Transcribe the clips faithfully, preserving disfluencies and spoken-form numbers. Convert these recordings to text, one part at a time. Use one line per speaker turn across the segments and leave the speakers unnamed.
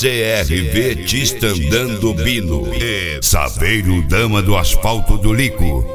C R V Tista andando Bino. Saveiro Dama do Asfalto do Lico.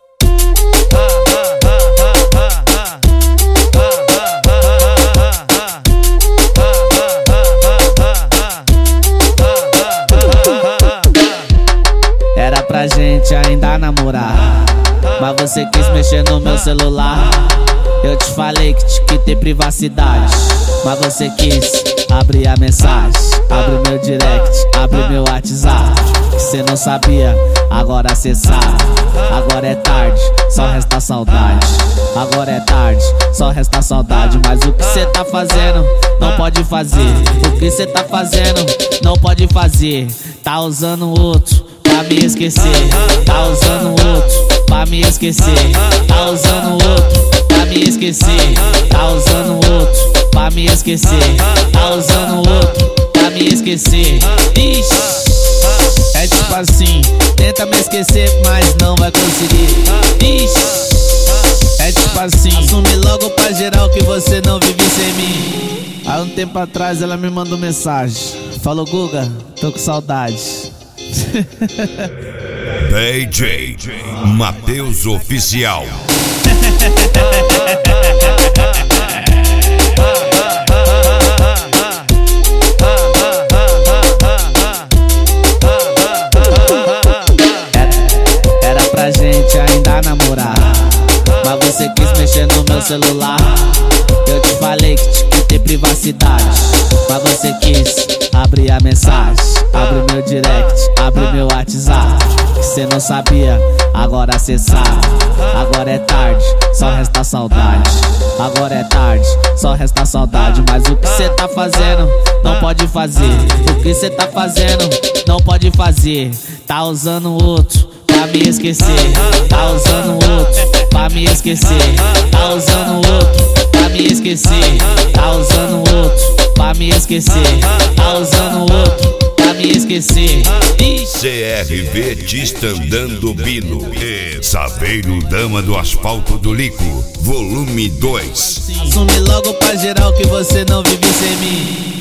Era pra gente ainda namorar, mas você quis mexer no meu celular. Eu te falei que tinha que ter privacidade, mas você quis abrir a mensagem. Abre meu direct, abre meu WhatsApp. Que cê não sabia, agora cê sabe. Agora é tarde, só resta saudade. Agora é tarde, só resta saudade. Mas o que cê tá fazendo, não pode fazer. O que cê tá fazendo, não pode fazer. Tá usando outro pra me esquecer. Tá usando outro pra me esquecer. Tá usando outro pra me esquecer. Tá usando outro pra me esquecer. Tá usando outro pra me esquecer. Ixi, é tipo assim, tenta me esquecer, mas não vai conseguir. Ixi, é tipo assim, assume logo pra geral que você não vive sem mim. Há um tempo atrás ela me mandou mensagem, falou: Guga, tô com saudade.
D J Matheus Oficial.
Era pra gente ainda namorar, mas você quis mexer no meu celular. Eu te falei que tinha que ter privacidade, mas você quis abrir a mensagem. Abre meu direct, abre meu WhatsApp. Que cê não sabia, agora cê sabe. Agora é tarde, só resta saudade. Agora é tarde, só resta saudade. Mas o que cê tá fazendo, não pode fazer. O que cê tá fazendo, não pode fazer. Tá usando outro pra me esquecer. Tá usando outro pra me esquecer. Tá usando outro pra me esquecer. Tá usando outro pra me esquecer. Tá usando outro pra me esquecer.
C R V Tista andando Bino. Saveiro Dama do Asfalto do Lico. Volume dois.
Assume logo pra geral que você não vive sem mim.